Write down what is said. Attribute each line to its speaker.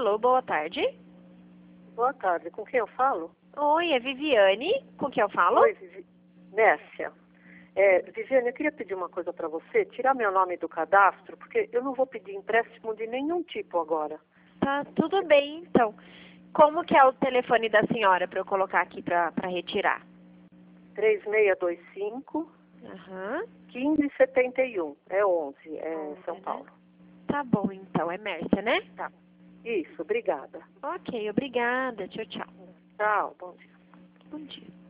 Speaker 1: Alô, boa tarde.
Speaker 2: Boa tarde, com quem eu falo?
Speaker 1: Oi, é Viviane. Com quem eu falo?
Speaker 2: Oi, Nécia. Viviane, eu queria pedir uma coisa para você, tirar meu nome do cadastro, porque eu não vou pedir empréstimo de nenhum tipo agora.
Speaker 1: Tá, tudo bem, então. Como que é o telefone da senhora para eu colocar aqui para retirar?
Speaker 2: 3625
Speaker 1: Aham.
Speaker 2: 1571. É 11, São
Speaker 1: Né?
Speaker 2: Paulo.
Speaker 1: Tá bom, então. É Mércia, né?
Speaker 2: Tá. Isso, obrigada.
Speaker 1: Ok, obrigada. Tchau, tchau.
Speaker 2: Tchau, bom dia.
Speaker 1: Bom dia.